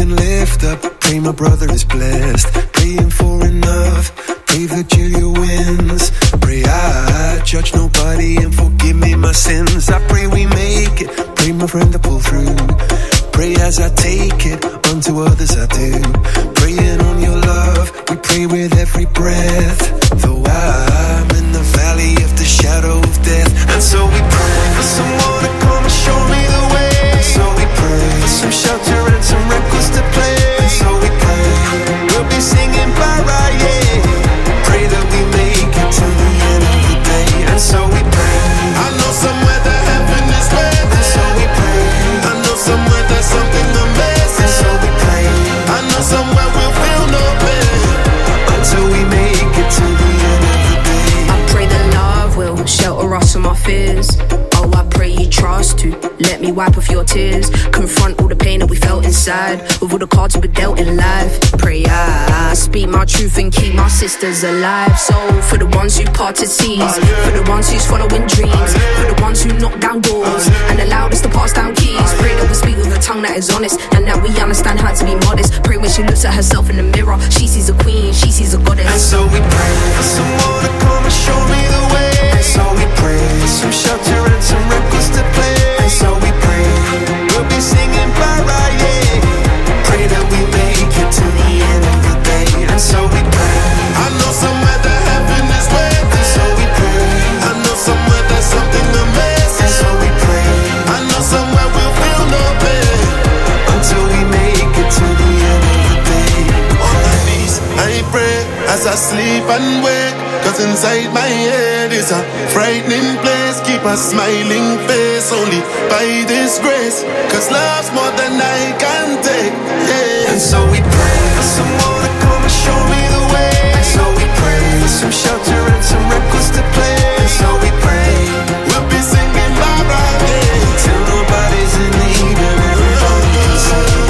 can lift up. Pray my brother is blessed. Praying for enough. Pray Virgilia wins. Pray I judge nobody and forgive me my sins. I pray we make it. Pray my friend to pull through. Pray as I take it, unto others I do. Praying on your love, we pray with every breath. Though I'm in the valley of the shadow of death. And so we pray for someone to come and show me the way. And so we pray for some shelter and some records to play. And so we pray, we'll be singing Mariah. Pray that we make it to the end of the day. And so we pray, I know somewhere the heaven is waiting. And so we pray, I know somewhere there's something amazing. And so we pray, I know somewhere we'll feel no pain until we make it to the end of the day. I pray that love will shelter us from our fears. Oh, I pray you trust to let me wipe off your tears. Confront all the pain that we felt inside with all the cards we were dealt in life. Pray I speak my truth and keep my sisters alive. So for the ones who parted seas, for the ones who's following dreams, for the ones who knock down doors and allowed us to pass down keys. Pray that we speak with a tongue that is honest and that we understand how to be modest. Pray when she looks at herself in the mirror, she sees a queen, she sees a goddess. And so we pray for someone to come and show me the way. And so we pray for some shelter and some records to play. And so we pray, we'll be singing Mariah. Pray that we make it to the end of the day. And so we pray, I know somewhere the heaven is waiting. And so we pray, I know somewhere there's something amazing. And so we pray, I know somewhere we'll feel no pain until we make it to the end of the day. On my knees, I pray as I sleep and wake. Cause inside my head is a frightening place. Keep a smiling face only by this grace. Cause love's more than I can take, yeah. And so we pray for someone to come and show me the way. And so we pray for some shelter and some records to play. And so we pray, we'll be singing bye-bye till nobody's in need and everybody can sing.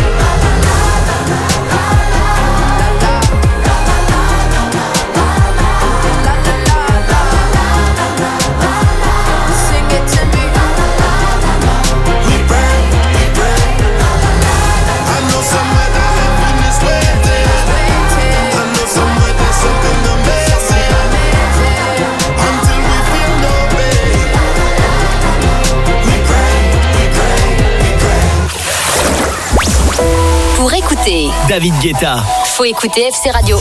Pour écouter David Guetta, faut écouter FC Radio.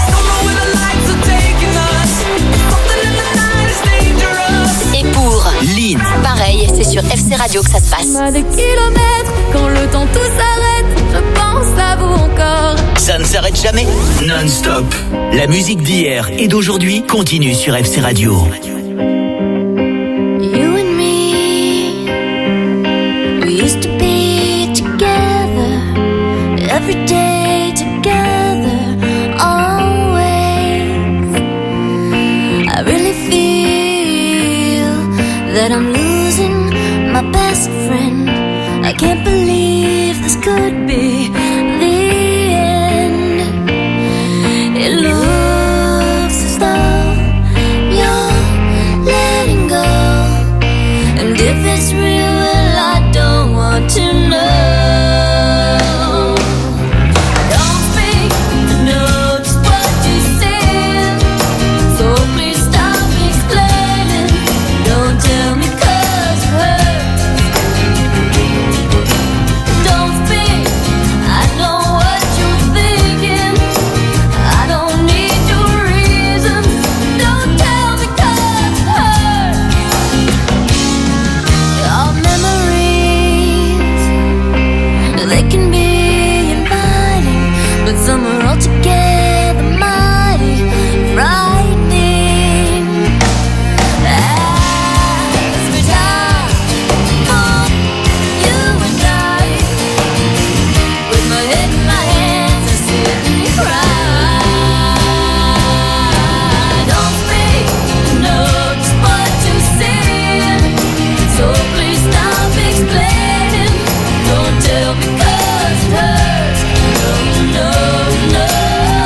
Et pour Lynn, pareil, c'est sur FC Radio que ça se passe. Des kilomètres, quand le temps tout s'arrête, je pense à vous encore. ça ne s'arrête jamais, non-stop. La musique d'hier et d'aujourd'hui continue sur FC Radio. You and me, we used to be together, every day together, always. I really feel that I'm losing my best friend. I can't believe this could be the end. It looks as though you're letting go, and if it's real, well, I don't want to know. I don't think I know just what you said, so please stop explaining. Don't tell me 'cause it hurts. Don't think I know what you're thinking. I don't need your reasons. Don't tell me 'cause it hurts. Our memories, they can be inviting, but some are altogether mighty frightening. As we die for you and I, with my head in my hands, I sit and cry. Don't speak, know just what you're saying, so please stop explaining. Don't tell me 'cause it hurts. No, no, no.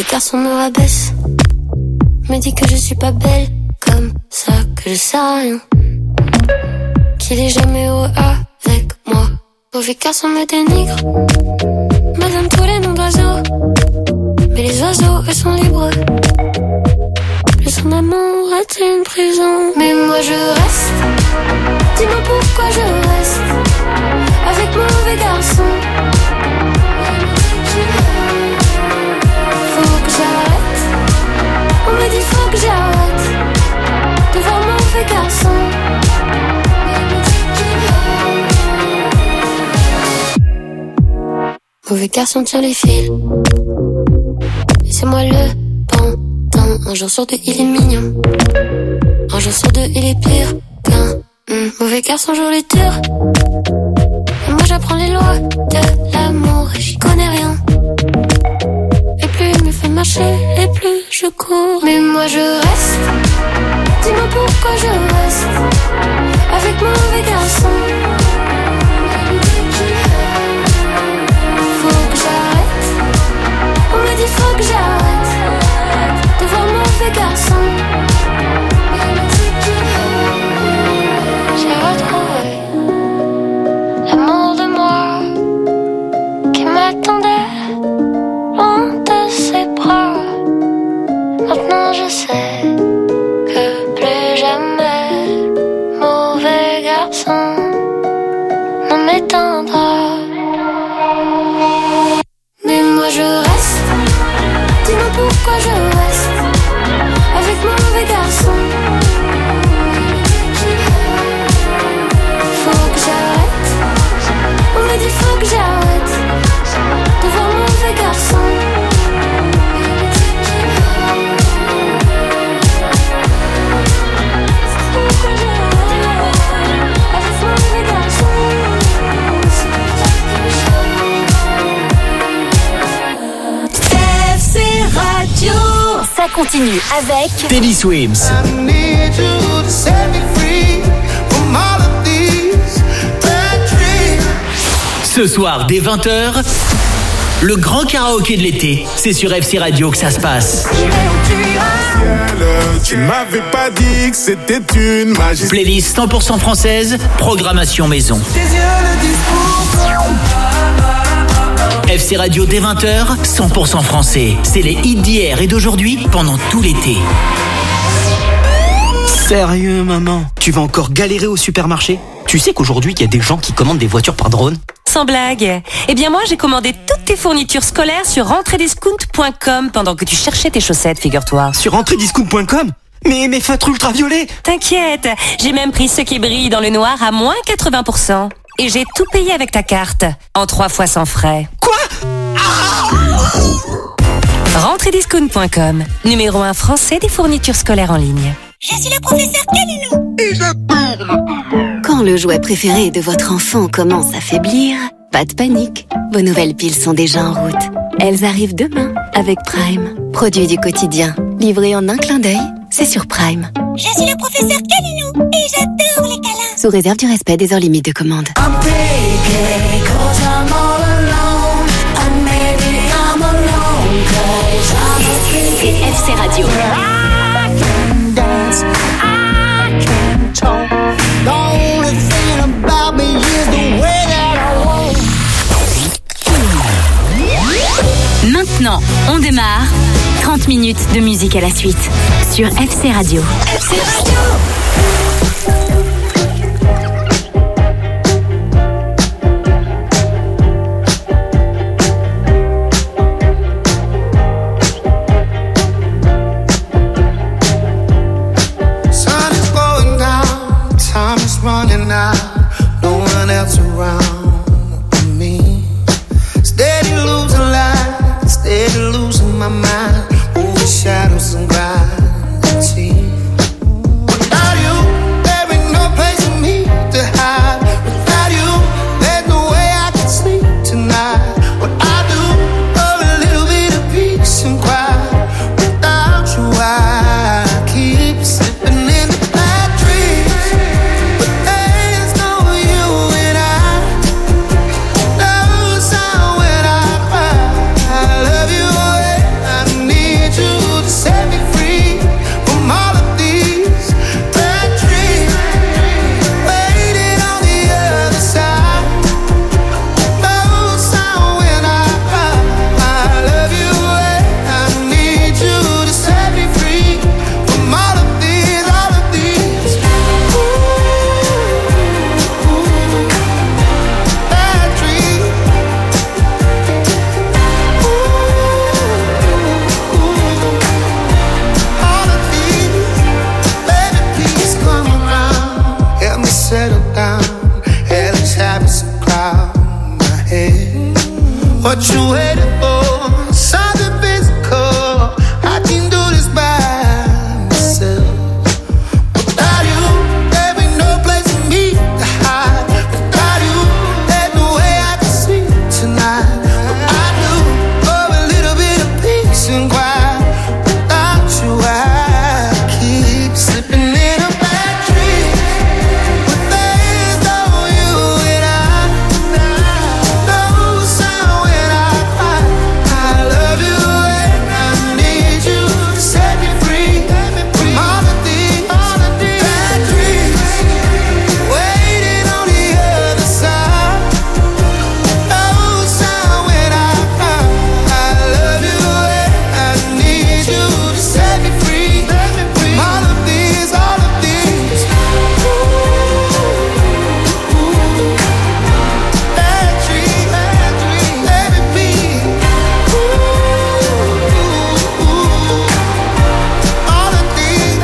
garçon me rabaisse, me dit que je suis pas belle comme ça, que je sais rien, qu'il est jamais heureux avec moi. Mauvais garçon me dénigre, me donne tous les noms d'oiseaux, mais les oiseaux eux sont libres. Plus son amour est une prison, mais moi je reste. Dis-moi pourquoi je reste avec mauvais garçon. Faut que j'arrête, on me dit faut que j'arrête de voir mauvais garçon. Mauvais garçon tire les fils, et c'est moi le pantin. Un jour sur deux il est mignon, un jour sur deux il est pire qu'un mauvais garçon joue les tours. Et moi j'apprends les lois de l'amour et j'y connais rien. Et plus il me fait marcher, et plus je cours. Mais moi je reste, dis-moi pourquoi je reste avec mauvais garçon. Faut que j'arrête, on me dit faut que j'arrête de voir mauvais garçon. J'ai retrouvé l'amour de moi qui m'attendait loin de ses bras. Maintenant je sais que plus jamais mauvais garçon ne m'éteindra. Mais moi je reste, dis-moi pourquoi je reste avec mauvais garçon. Faut que j'arrête, on me dit faut que j'arrête de voir mauvais garçon. FC Radio. Ça continue avec Teddy Swims. I need you to set me free from all of these bad dreams. Ce soir, dès 20h, le grand karaoké de l'été. C'est sur FC Radio que ça se passe. Tu m'avais pas dit que c'était une magie. Playlist 100% française, programmation maison. Tes yeux le disent pourquoi. FC Radio dès 20h, 100% français. C'est les hits d'hier et d'aujourd'hui pendant tout l'été. Sérieux, maman? Tu vas encore galérer au supermarché? Tu sais qu'aujourd'hui, il y a des gens qui commandent des voitures par drone? Sans blague. Eh bien moi, j'ai commandé toutes tes fournitures scolaires sur rentrediscount.com pendant que tu cherchais tes chaussettes, figure-toi. Sur rentrediscount.com? Mais mes feutres ultraviolets! T'inquiète, j'ai même pris ceux qui brillent dans le noir à moins 80%. Et j'ai tout payé avec ta carte, en 3 fois sans frais. Quoi? Rentrediscount.com, numéro 1 français des fournitures scolaires en ligne. Je suis le professeur Calino. Quand le jouet préféré de votre enfant commence à faiblir, pas de panique. Vos nouvelles piles sont déjà en route. Elles arrivent demain avec Prime. Produit du quotidien, livré en un clin d'œil, c'est sur Prime. Je suis le professeur Calino et j'adore les câlins. Sous réserve du respect des heures limites de commande. FC Radio. Maintenant, on démarre. 30 minutes de musique à la suite sur FC Radio. FC Radio. Running out, no one else around me. Steady losing light, steady losing my mind. Moving shadows and gravity. Without you, there ain't no place for me to hide. Without you, there's no way I can sleep tonight. What I do for a little bit of peace and quiet. Without you, I keep slipping in the bad dreams. I need What you waiting for? Something physical. I can do this by myself. Without you, there ain't no place for me to hide. Without you, there's no way I can sleep tonight. But I do for a little bit of peace and quiet. Without you, I keep slipping in a bad dream. But there's no you and I. No sound when I cry. I love you and I need you to set me free from all of these bad dreams. Waiting on the other side. No sound when I cry. I love you and I need you to set me free from all of these bad dreams. Let me be. All of these.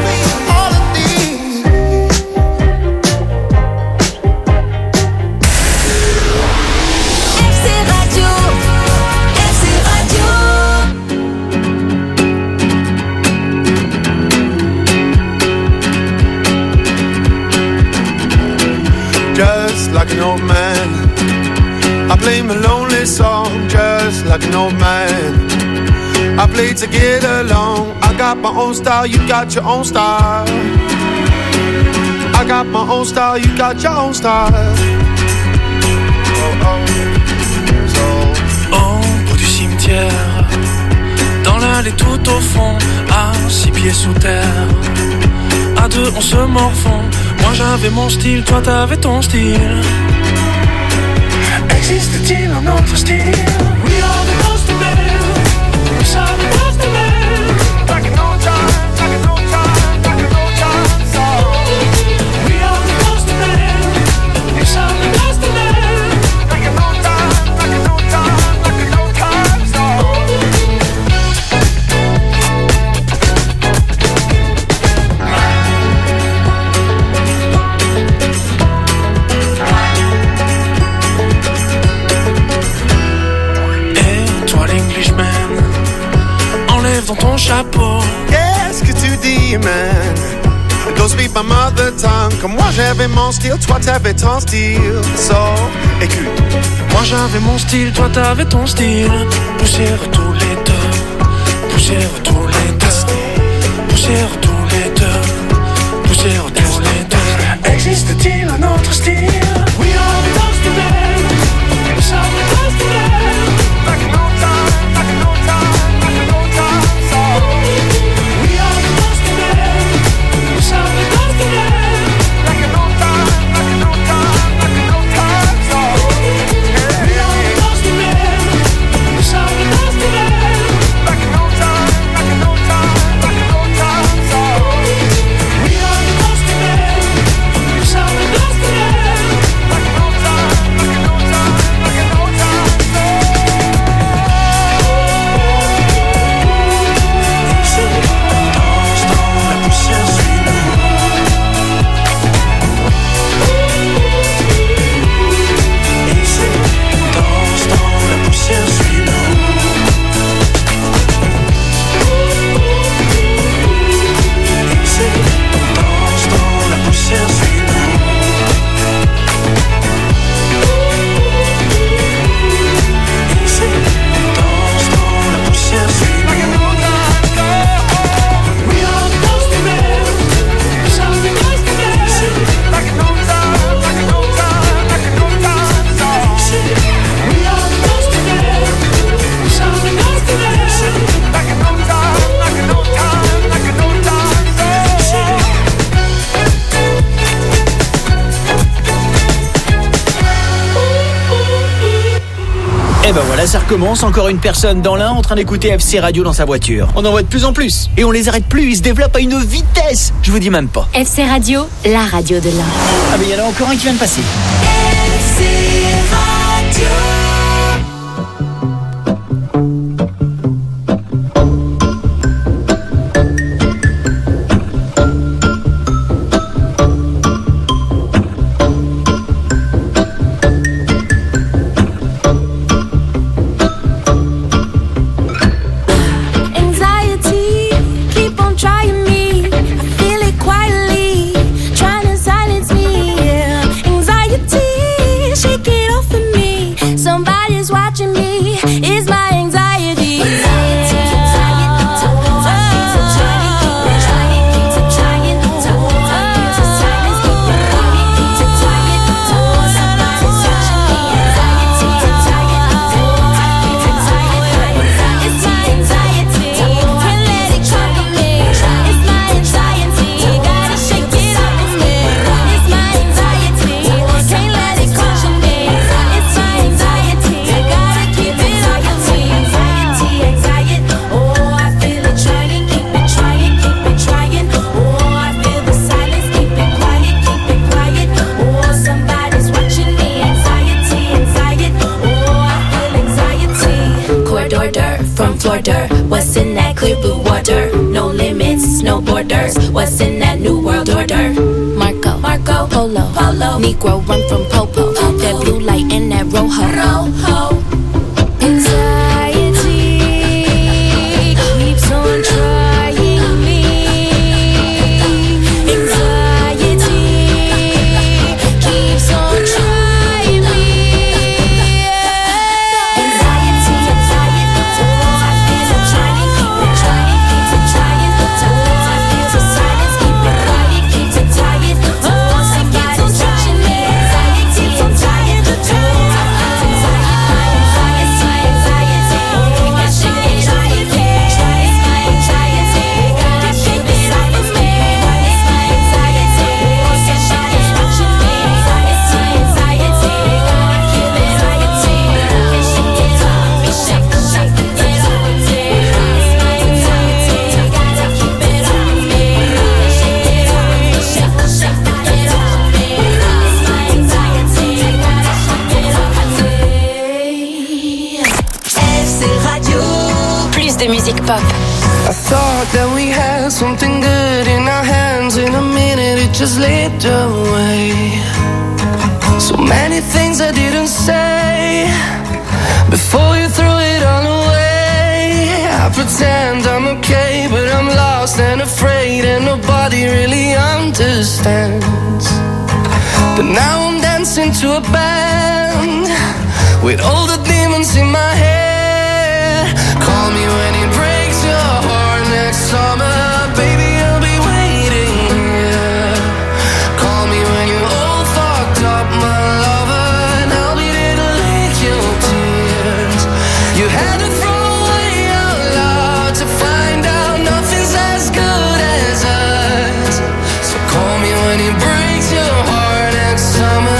FC Radio, FC Radio. Just like an old man, I play my lonely song. Just like an old man, I play to get along. I got my own style, you got your own style. I got my own style, you got your own style. Au bout du cimetière, dans l'allée tout au fond, à 6 pieds sous terre. À deux on se morfond. Moi j'avais mon style, toi t'avais ton style. Existe-t-il un autre style? We are the ghost of men. We are the ghost of men. Like an old time, like an old time, like an old time song. We are the ghost of men. We are the ghost of men. Like an old time, like an old time, like an old time song. Dans ton chapeau. Qu'est-ce que tu dis, man? Don't speak my mother tongue. Comme moi j'avais mon style, toi t'avais ton style. So, écoute. Moi j'avais mon style, toi t'avais ton style. Poussière tous les deux. Poussière tous les deux. Poussière tous les deux. Poussière tous les deux. Existe-t-il un autre style? We are the ghost of men. We are the ghost of men. Like an old time, like an old time, like an old time song. We are the ghost of men. We are the ghost of men. Like an old time, like an old time, like an old time song. We are the ghost of men. We are the ghost of men. Like an old time, like an old time, like an old time song. We are the ghost of men. We are the ghost of men. Like an old time, like an old time, like an old time song. Danse dans la poussière, suis-nous. Ici, danse dans la poussière, suis-nous. Ici, danse dans la poussière, suis-nous. Ici, danse dans la poussière, suis-nous. We are the ghost of men. We are the ghost of men. Like an old time, like an old time, like an old time song. We are the ghost of men. We are the ghost of men. Like an old time, like an old time, like an old time song. Et ben voilà, ça recommence, encore une personne dans l'un en train d'écouter FC Radio dans sa voiture. On en voit de plus en plus. Et on les arrête plus, ils se développent à une vitesse. Je vous dis même pas. FC Radio, la radio de l'Ain. Ah mais il y en a encore un qui vient de passer. FC Radio. clear blue water. No limits, no borders. What's in that new world order? Marco, Polo, Negro run from Popo. That blue light in that Rojo. Anxiety keeps on trying me. Anxiety keeps on trying me. Anxiety, I feel I'm trying, keep it trying, keeps it trying. I feel the silence, keep it quiet, keeps it tired. Once it gets on touching me, anxiety, I'm tired. Plus de musique pop. I thought that we had something good in our hands. In a minute it just slipped away. So many things I didn't say before you threw it all away. I pretend I'm okay, but I'm lost and afraid, and nobody really understands. But now I'm dancing to a band with all the demons in my head. Call me when it breaks your heart next summer, baby, I'll be waiting here. Call me when you're all fucked up, my lover, and I'll be there to lick your tears. You had to throw away your love to find out nothing's as good as us. So call me when it breaks your heart next summer.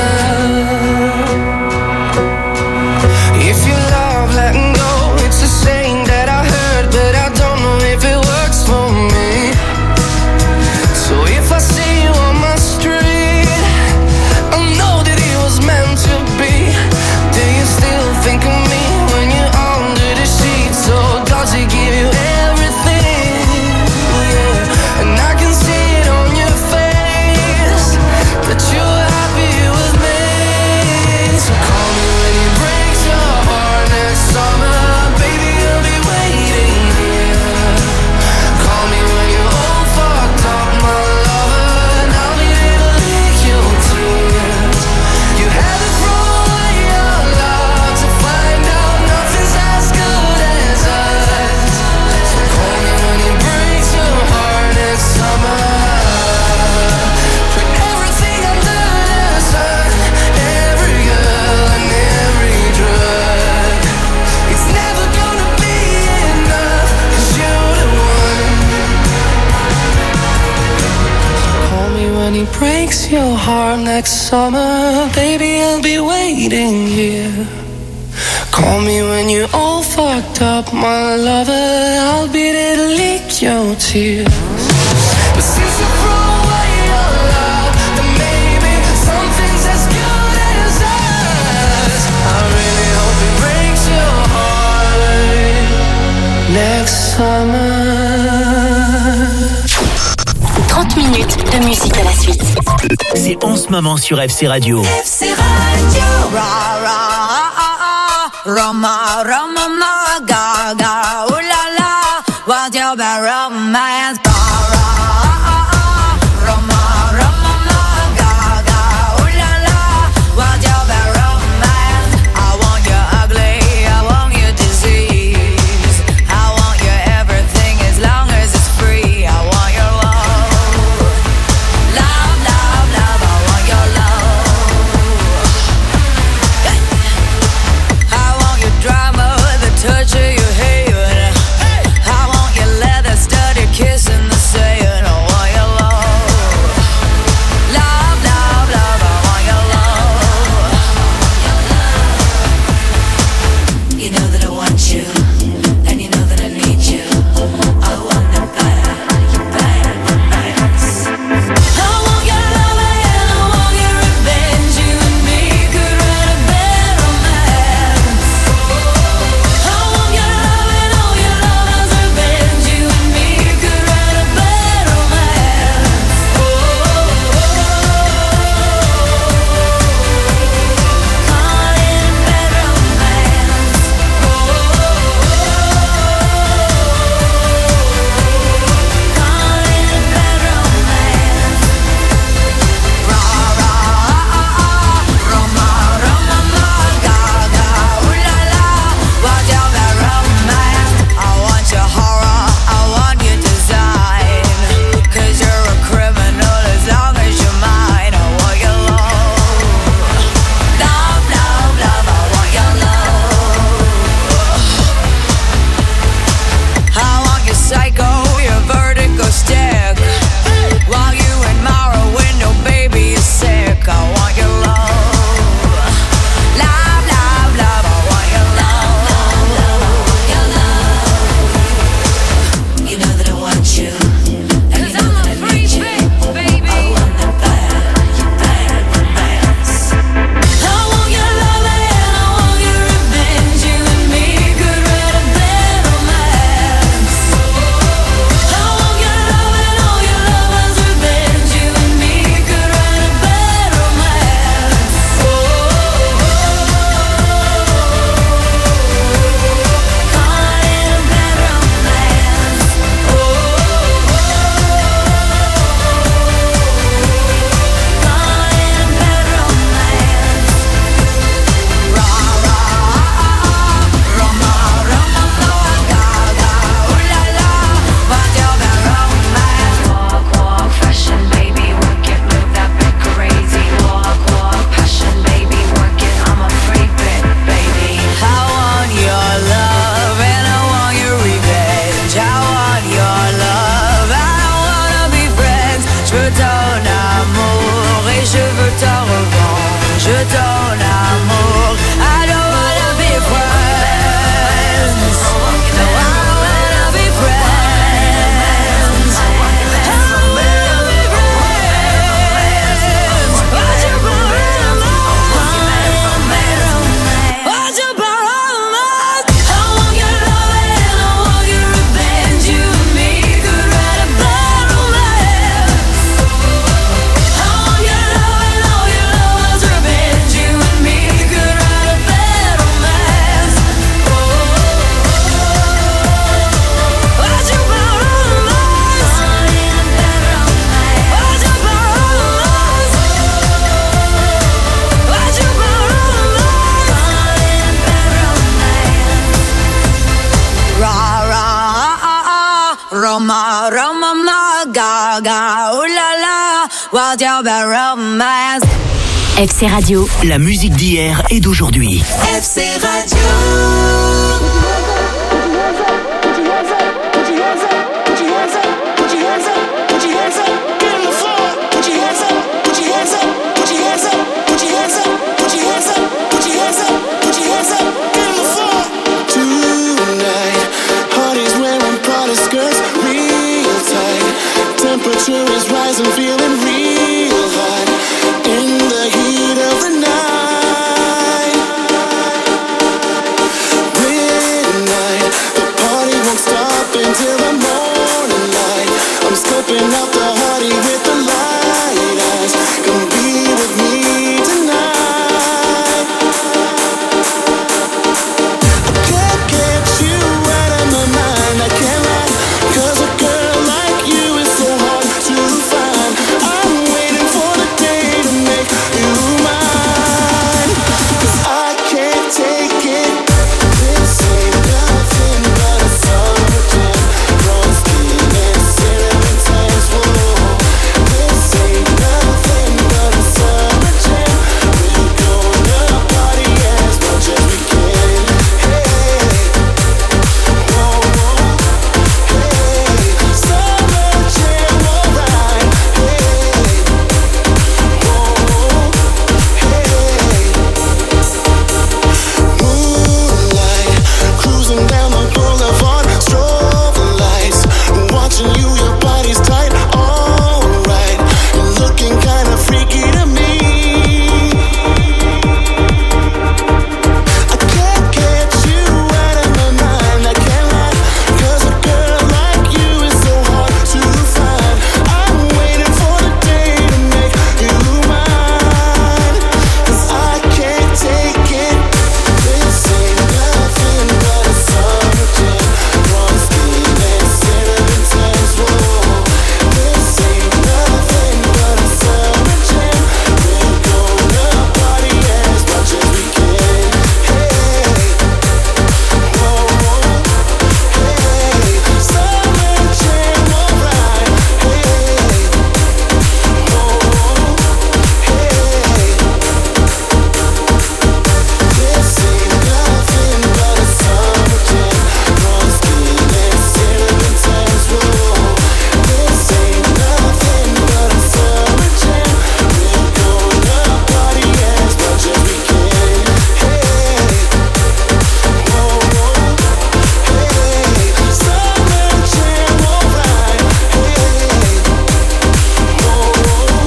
If you love letting go, it's a saying that I heard, but I don't know if it works for me. So if I see you on my street, I know that it was meant to be. Do you still think of me when you're under the sheets? Or does it give you everything? Yeah, and I can see it on your face that you're happy with me. So call me when it breaks your heart next summer, baby, I'll be waiting here. Call me when you're all fucked up, my lover, and I'll be there to lick your tears. You had to throw away your love to find out nothing's as good as us. So call me when it breaks your heart next summer. Put everything under the sun, every girl and every drug. It's never gonna be enough, 'cause you're the one. Call me when he breaks your heart next summer, baby, I'll be waiting here. Call me when you're all fucked up, my lover, I'll be there to lick your tears. But since you throw away your love, then maybe something's as good as us. I really hope it breaks your heart next summer. 30 minutes de musique à la suite. C'est en ce moment sur FC Radio. FC Radio, ra ra Roma, Roma, ma, ga, ga, ooh la la, what's your bad romance? Ga, ra, Roma, Roma, ma, ga, ga, ooh la la, what's your bad romance? I want you ugly, I want you disease, I want your everything as long as it's free. I want your love, love, love, love, I want your love. I want your drama, the touch of your hair. I want your leather studded kiss in the Roma, Roma, ma, gaga, ooh la la, what's your bad romance? FC Radio, la musique d'hier et d'aujourd'hui. FC Radio. Temperature is rising, feeling real hot in the heat of the night. Midnight, the party won't stop until the morning light. I'm scoping out the party with the light eyes. Come be with me tonight. I can't get you out of my mind, I can't lie, 'cause a girl like you is so hard to find. I'm waiting for the day to make you mine, 'cause I can't take it. This ain't nothing but a summer jam. Wrong skin and cinnamon tans. Whoa. This ain't nothing but a summer jam. We're gonna party as much as we can. Hey, whoa, whoa. Hey, summer jam, alright. Hey, whoa, hey. Moonlight, cruising down the boulevard, strobe lights, watching you, your body's tight, alright, looking kinda freaky to me. I can't get you out of my mind, I can't lie, 'cause a girl like you is so hard to find. I'm waiting for the day to make you mine, 'cause I can't take it. This ain't nothing but a summer jam. Wrong skin and cinnamon tans. Whoa. This ain't nothing but a summer jam. We're gonna party as much as we can. Hey, whoa, whoa. Hey, summer jam, alright. Hey, whoa, whoa. Hey. This ain't nothing but a summer jam. Wrong skin and cinnamon tans. Whoa. This ain't nothing but a summer jam. We're gonna party as much as we can. Hey, whoa, whoa. Hey, summer jam, alright. Hey, whoa, whoa.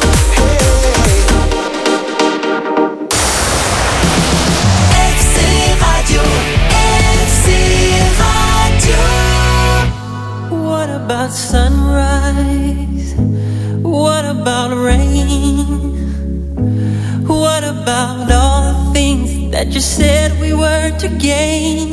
Hey. FC Radio. FC Radio. What about sunrise? What about rain? What about all the things that you said we were to gain?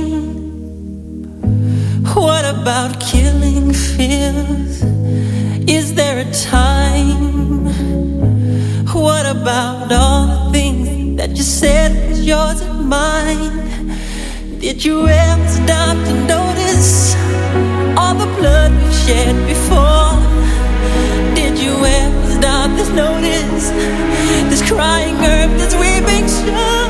What about killing fears? Is there a time? What about all the things that you said was yours and mine? Did you ever stop to notice all the blood we shed before? Did you ever stop to notice this crying earth, this weeping shore?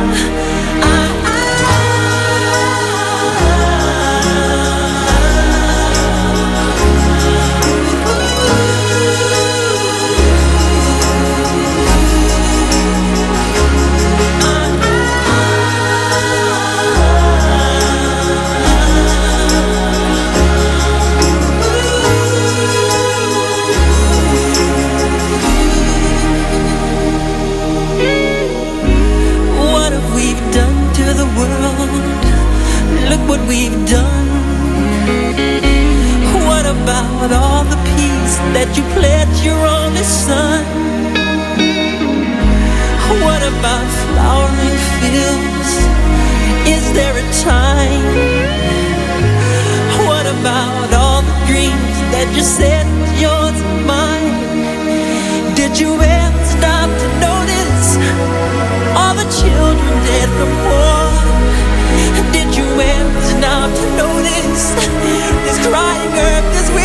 Look what we've done. What about all the peace that you pledged your only son? What about flowering fields? Is there a time? What about all the dreams that you said was yours and mine? Did you ever stop to notice all the children dead from war? Did you ever stop to notice this crying earth, this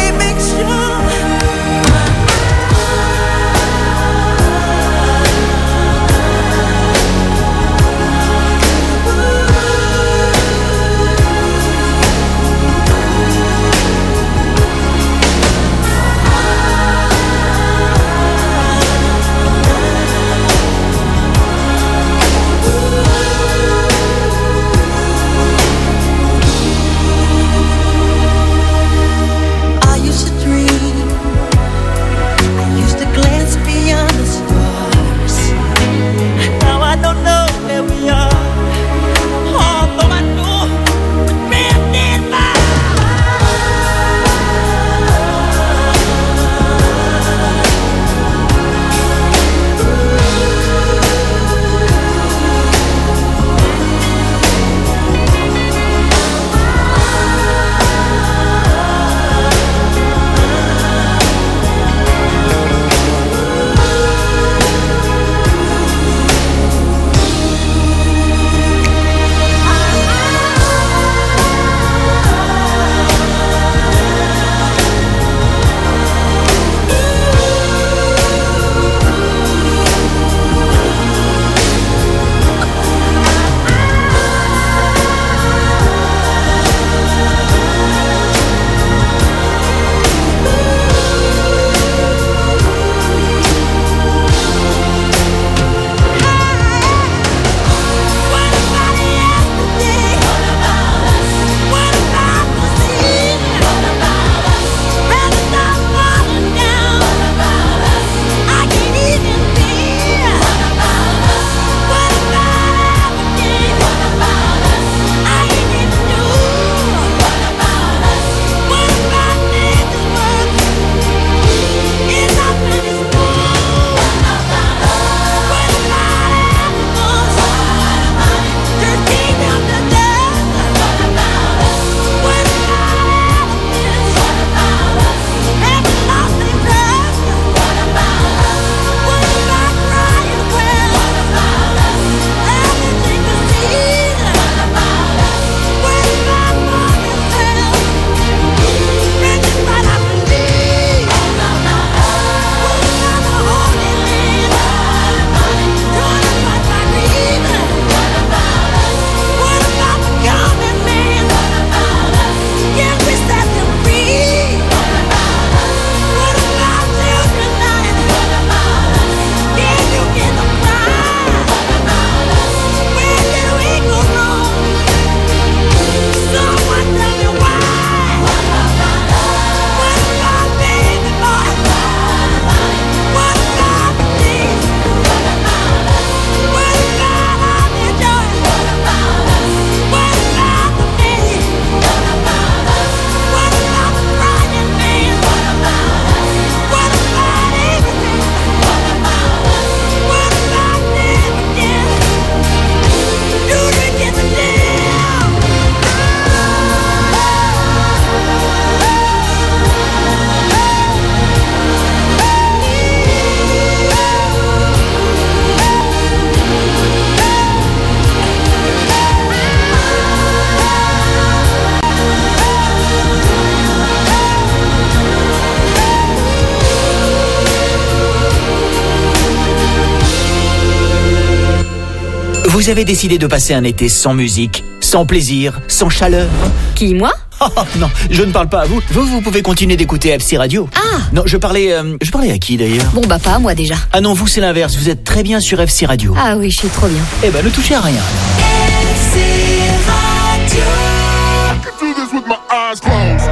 Vous avez décidé de passer un été sans musique, sans plaisir, sans chaleur. Qui, moi? Oh, non, je ne parle pas à vous. Vous pouvez continuer d'écouter FC Radio. Ah. Non, je parlais à qui d'ailleurs? Bon bah pas à moi déjà. Ah non, vous c'est l'inverse, vous êtes très bien sur FC Radio. Ah oui, je suis trop bien. Eh ben, ne touchez à rien. FC Radio. I can do this with my eyes closed.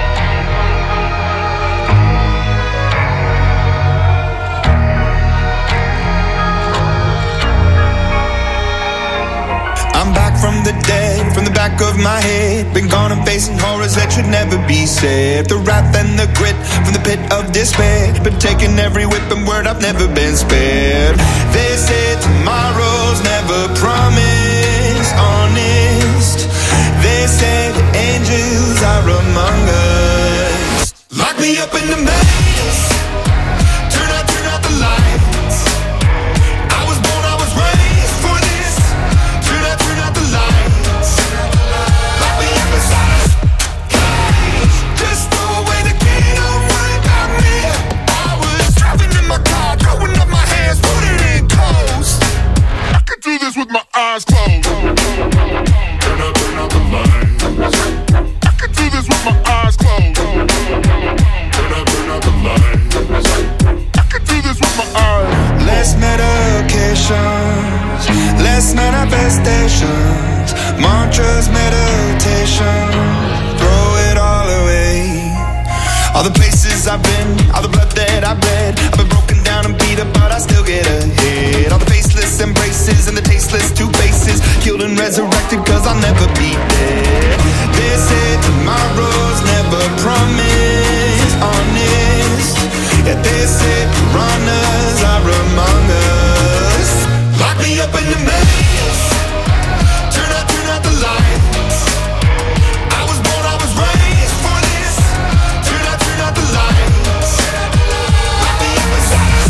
I'm back from the dead, from the back of my head. Been gone and facing horrors that should never be said. The wrath and the grit from the pit of despair. Been taking every whip and word, I've never been spared. They say tomorrow's never promised, honest. They say the angels are among us. Lock me up in the maze. Turn out the lights. I was born, I was raised for this. Turn out the lights. Lock me up inside a cage. Just throw away the key, don't worry about me. I was driving in my car, throwing up my hands, putting in coast. I can do this with my eyes closed. Turn out the lights. I can do this with my eyes closed. Turn out the lights. I can do this with my eyes. Less medications, less manifestations, mantras, meditation, throw it all away. All the places I've been, all the blood that I've bled, I've been broken down and beat up, but I still get ahead. All the faceless embraces and the tasteless two faces, killed and resurrected cause I'll never be dead. They say tomorrow's never promised, honest. Yeah, they say piranhas are among us. Lock me up in the maze. Turn out the lights. I was born, I was raised for this. Turn out the lights. Lock me up inside.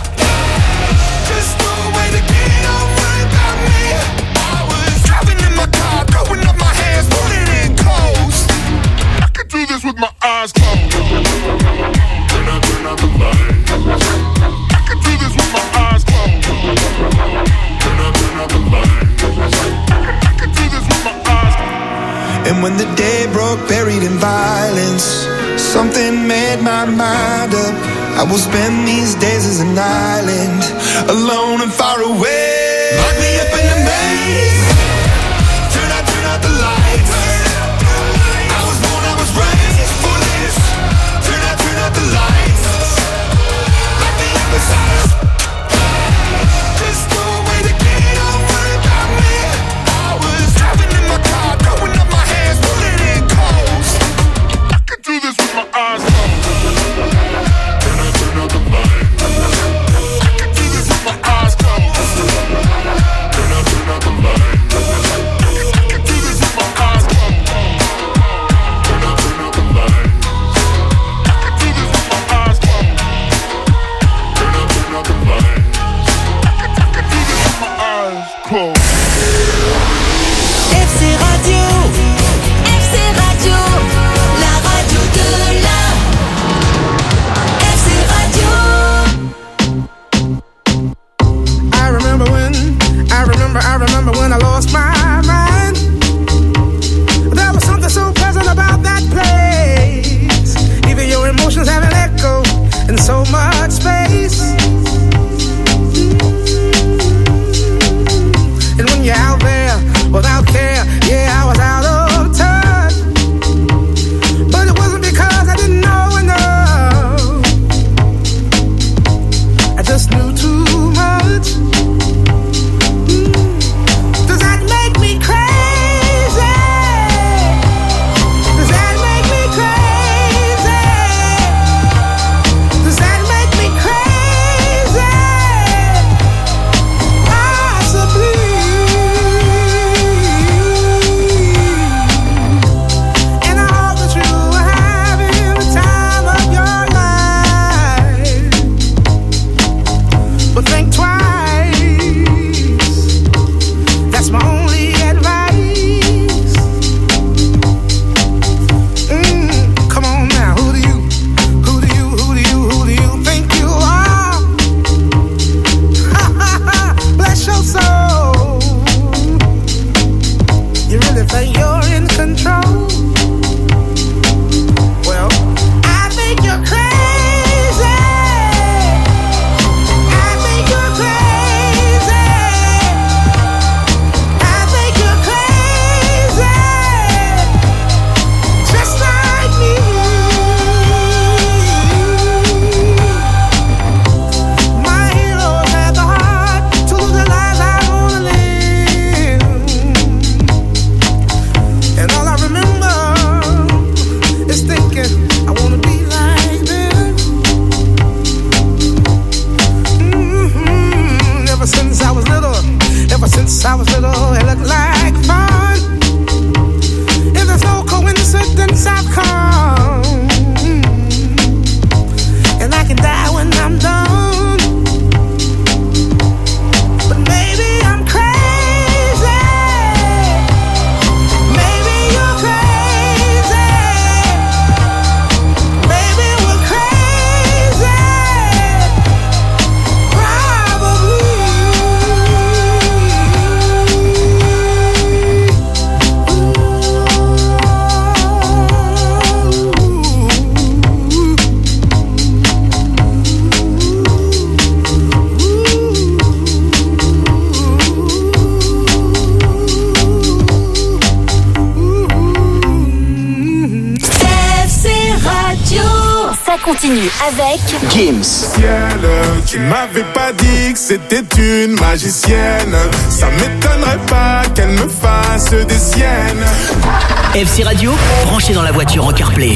Just throw away the key, don't worry about me. I was driving in my car, throwing up my hands, putting in coast. I can do this with my eyes closed. Turn out the lights. I can do this with my eyes closed. Turn out the lights. I can do this with my eyes closed. And when the day broke, buried in violence, something made my mind up. I will spend these days as an island, alone and far away. Lock me up in the maze. Turn out the lights. I was born, I was raised for this. Turn out the lights. Lock me up inside. Just throw away the key, don't worry about me. I was driving in my car, throwing up my hands, pulling in coast. I can do this with my eyes closed. Turn out the lights. I can do this with my eyes closed. Turn out the lights. Ça continue avec Gims. Ciel, tu m'avais pas dit que c'était une magicienne. Ça m'étonnerait pas qu'elle me fasse des siennes. FC Radio, branché dans la voiture en CarPlay.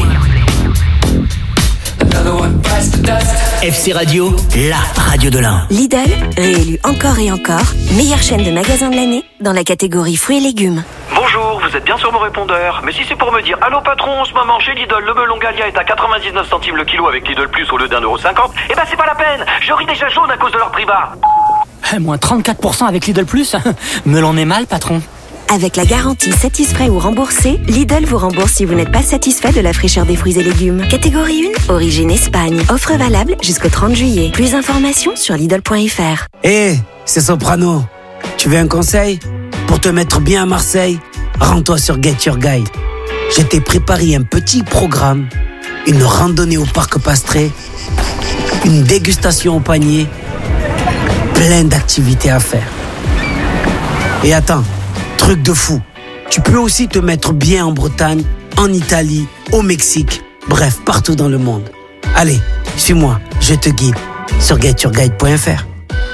FC Radio, la radio de l'Ain. Lidl, réélu encore et encore, meilleure chaîne de magasins de l'année dans la catégorie fruits et légumes. Bonjour, vous êtes bien sur mon répondeur. Mais si c'est pour me dire allô patron, en ce moment chez Lidl, le melon Gallia est à 99 centimes le kilo avec Lidl Plus au lieu d'1,50€, eh ben c'est pas la peine, je ris déjà jaune à cause de leur prix bas. Moins 34% avec Lidl Plus. Me l'en est mal, patron. Avec la garantie satisfait ou remboursé, Lidl vous rembourse si vous n'êtes pas satisfait de la fraîcheur des fruits et légumes. Catégorie 1, origine Espagne. Offre valable jusqu'au 30 juillet. Plus d'informations sur Lidl.fr. Hé, c'est Soprano. Tu veux un conseil? Pour te mettre bien à Marseille, rends-toi sur Get Your Guide. Je t'ai préparé un petit programme, une randonnée au parc Pastré, une dégustation au panier, plein d'activités à faire. Et attends, truc de fou, tu peux aussi te mettre bien en Bretagne, en Italie, au Mexique, bref, partout dans le monde. Allez, suis-moi, je te guide sur getyourguide.fr.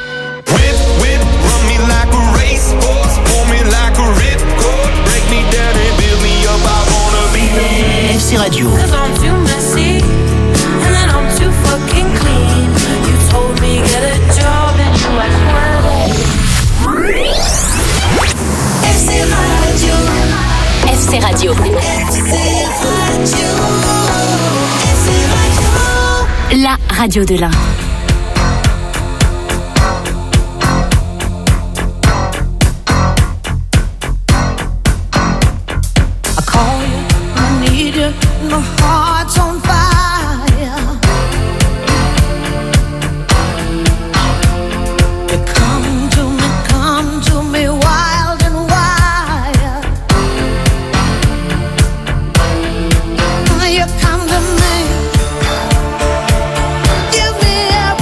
FC Radio. FC Radio. La radio de l'Ain. My heart's on fire. You come to me wild and wild. You come to me, give me everything.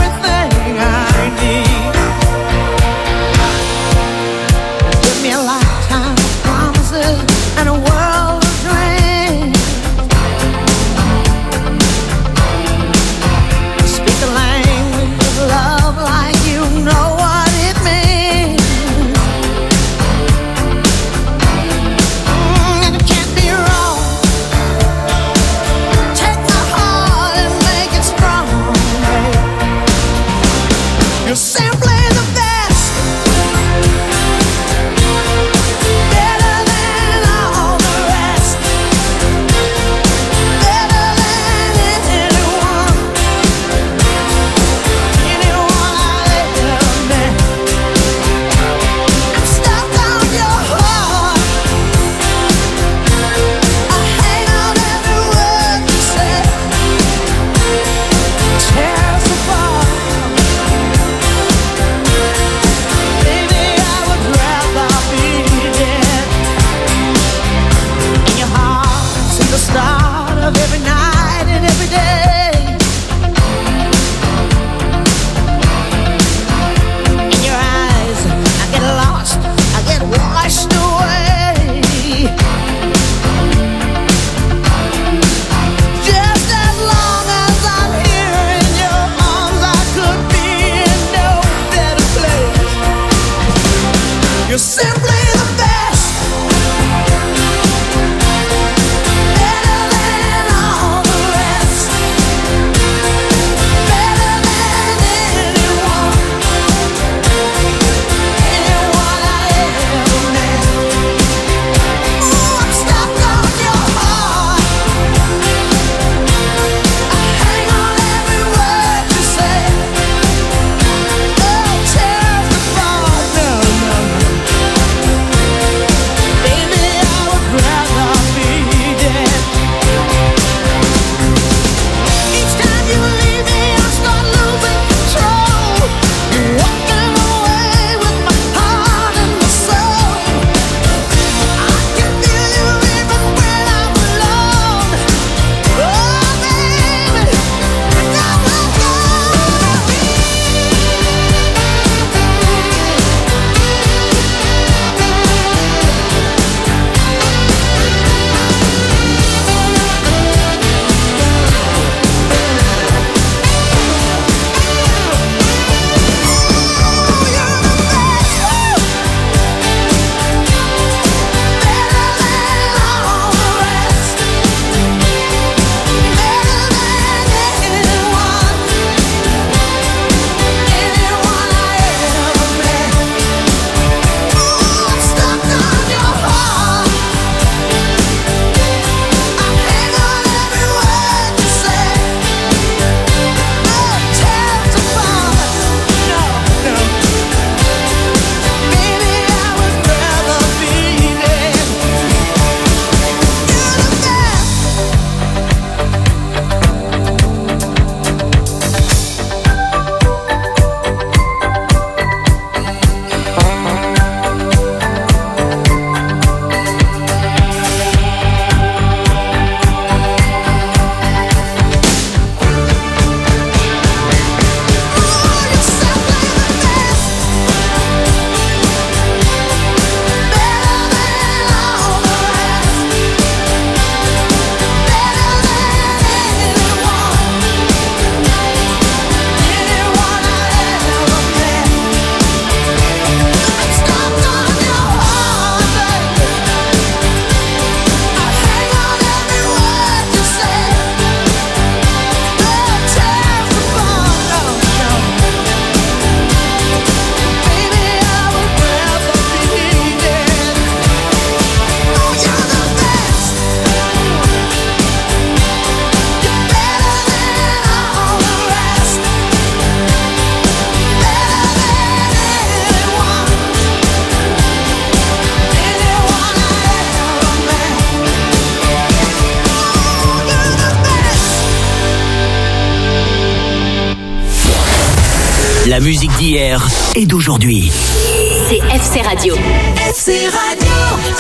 La musique d'hier et d'aujourd'hui. C'est FC Radio. FC Radio.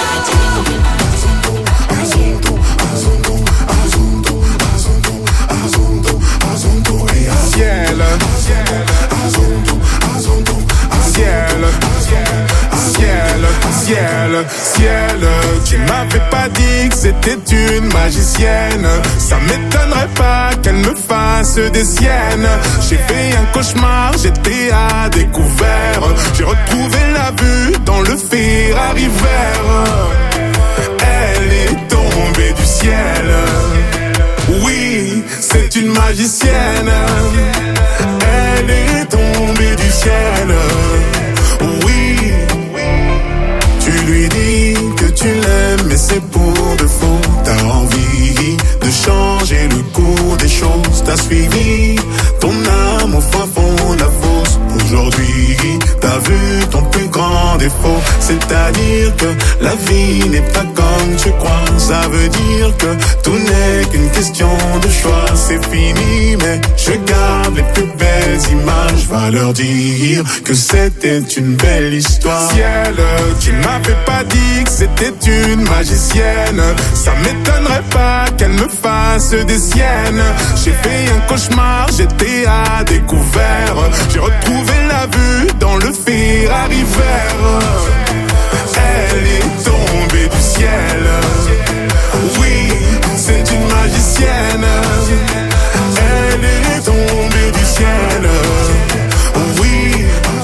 Ciel, ciel, ciel, tu m'avais pas dit que c'était une magicienne. Ça m'étonnerait pas qu'elle me fasse des siennes. J'ai fait un cauchemar, j'étais à découvert. J'ai retrouvé la vue dans le Ferrari vert. Elle est tombée du ciel. Oui, c'est une magicienne. Elle est tombée du ciel. Oui, tu lui dis que tu l'aimes, mais c'est pour de faux. T'as envie de changer le cours des choses. T'as suivi ton âme au fin fond de la fosse. Aujourd'hui, t'as vu ton plus grand défaut. C'est-à-dire que la vie n'est pas comme tu crois. Ça veut dire que tout n'est qu'une question de choix. C'est fini, mais je garde les plus belles images. Va leur dire que c'était une belle histoire. Ciel, tu m'avais pas dit que c'était une magicienne. Ça m'étonnerait pas qu'elle me fasse des siennes. J'ai fait un cauchemar, j'étais à découvert. J'ai retrouvé la vue dans le Ferrari vert. Elle est tombée du ciel. Oui, c'est une magicienne. Elle est tombée du ciel. Oui,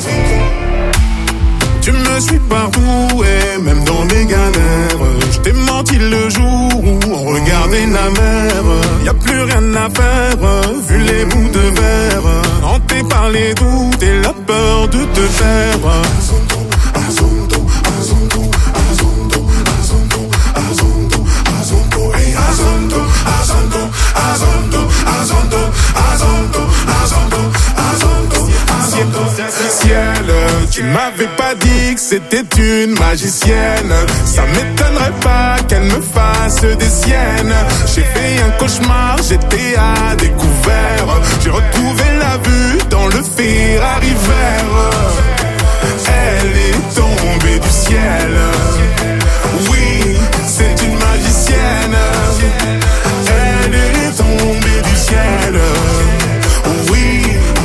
tu me suis partout et même dans mes galères. Je t'ai menti le jour où on regardait la mer. Y a plus rien à faire, vu les bouts de verre. Hanté par les doutes et la peur de te faire. Ciel, tu m'avais pas dit que c'était une magicienne. Ça m'étonnerait pas qu'elle me fasse des siennes. J'ai fait un cauchemar, j'étais à découvert. J'ai retrouvé la vue dans le Ferrari vert. Elle est tombée du ciel. Oui, c'est une magicienne. Elle est tombée du ciel. Oui.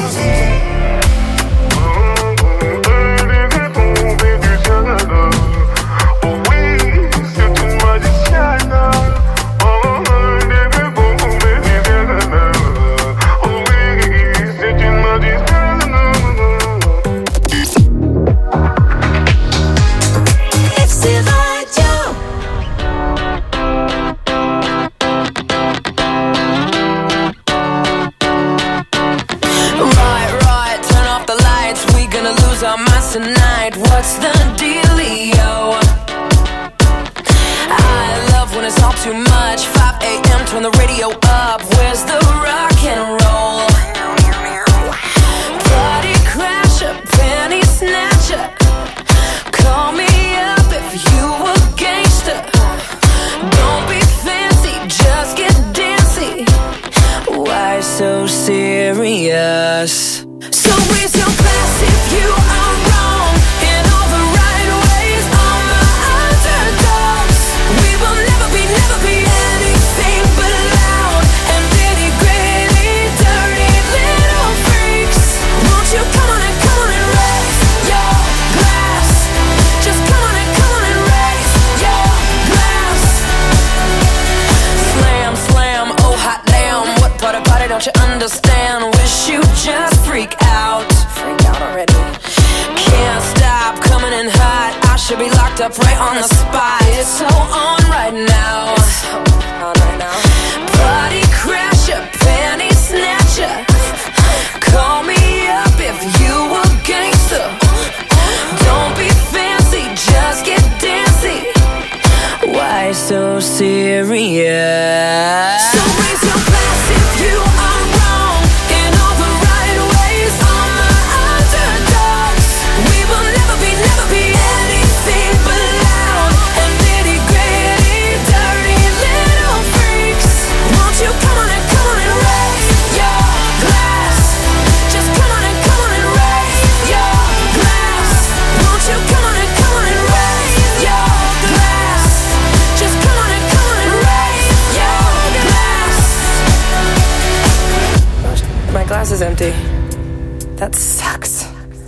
Tonight, what's the dealio? I love when it's all too much. 5 a.m. turn the radio up. Where's the rock and roll? Party crasher, penny snatcher. Call me up if you a gangster. Don't be fancy, just get dancy. Why so serious? So raise your glass if you are wrong in all the right ways. All my underdogs, we will never be anything but loud and nitty gritty, dirty little freaks. Won't you come on and raise your glass? Just come on and raise your glass. Slam, slam, oh hot damn, what part of party don't you understand? Wish you just freak out. Freak out already. Can't stop coming in hot. I should be locked up right on the spot. It's so on right now. Party crasher, panty snatcher. Call me up if you a gangster. Don't be fancy, just get dancy. Why so serious? So raise your glass if you are wrong in all the right ways. All my underdogs, we will never be anything but loud and nitty gritty, dirty little glass is empty. That sucks.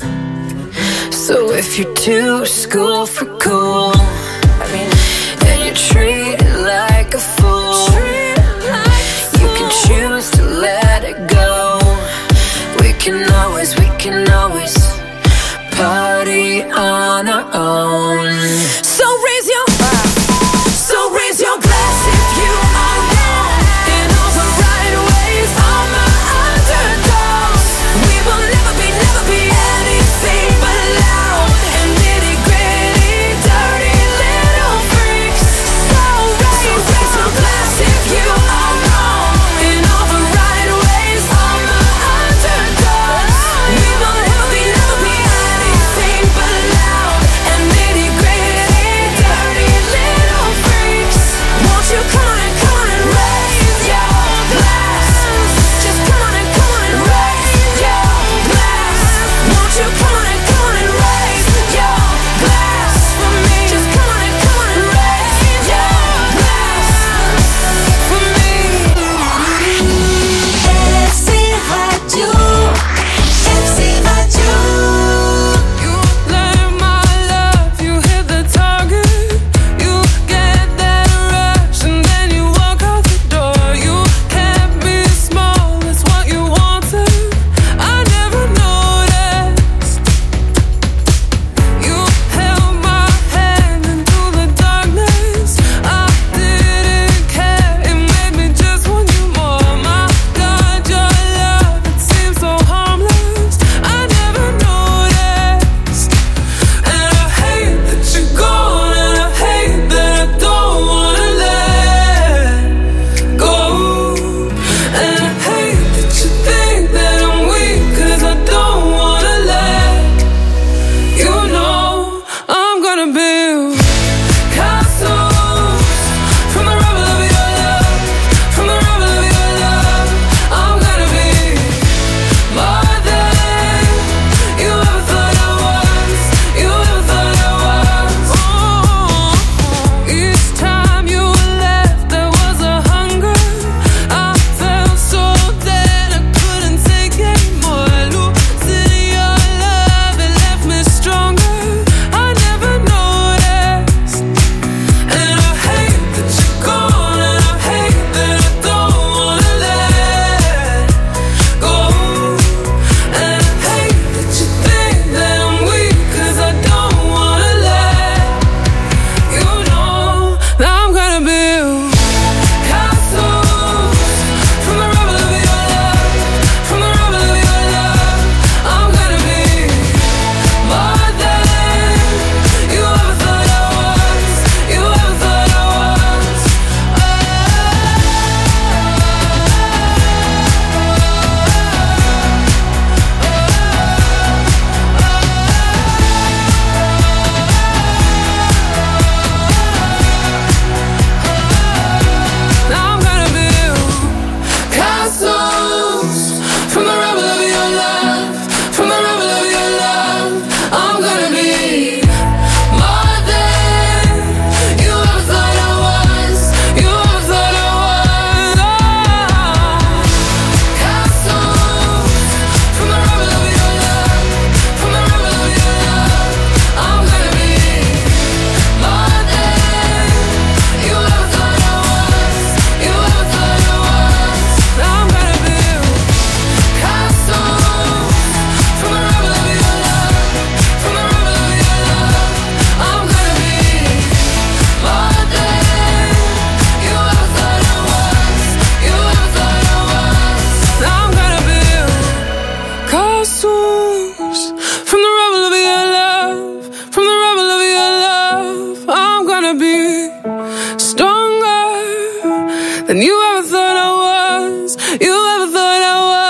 So if you're too school for cool, and you treat it like a fool, you can choose to let it go. We can always party on our own. So raise your glass if you are wrong. In all the right ways, all my underdogs. We will never be anything but loud and nitty gritty, dirty little freaks. So raise your glass if you are wrong. In all the right ways, all my underdogs. We will never be anything but loud and nitty gritty, dirty little freaks. Won't you come on and raise your glass? Just come on and raise your glass. Won't you come on and raise your glass for me? Just come on and raise your glass for me. FC Radio, FC Radio. You let my love, you hit the target. You get that rush and then you walk out the door. You can't be small, that's what you wanted. I never noticed. You held my hand into the darkness. I didn't care, it made me just want you more. My God, your love, it seems so harmless. I never noticed. And I hate that you're gone, and I hate that I don't wanna let go. And I hate that you think that I'm weak, 'cause I don't wanna let you know. I'm gonna build castles from the rubble of your love, from the rubble of your love. I'm gonna be more than you ever thought I was, you ever thought I was. Each time you left there was a hunger. I felt so dead I couldn't take anymore. Losing your love, it left me stronger. I never noticed. And I hate that you're gone, and I hate that I don't wanna let go. And I hate that you think that I'm weak, 'cause I don't wanna let you know that I'm gonna build castles from the rubble of your love, from the rubble of your love. I'm gonna be more than you ever thought I was, you ever thought I was. Now I'm gonna build castles from the rubble of your love, from the rubble of your love. I'm gonna be more than you ever thought I was, you ever thought I was. Castles from the rubble of your love, from the rubble of your love. I'm gonna be more than you ever thought I was, you ever thought I was. I'm gonna build castles from the rubble of your love, from the rubble of your love. I'm gonna be more than you ever thought I was, you ever thought I was. I'm gonna build castles from the rubble of your love, from the rubble of your love. I'm gonna be stronger than you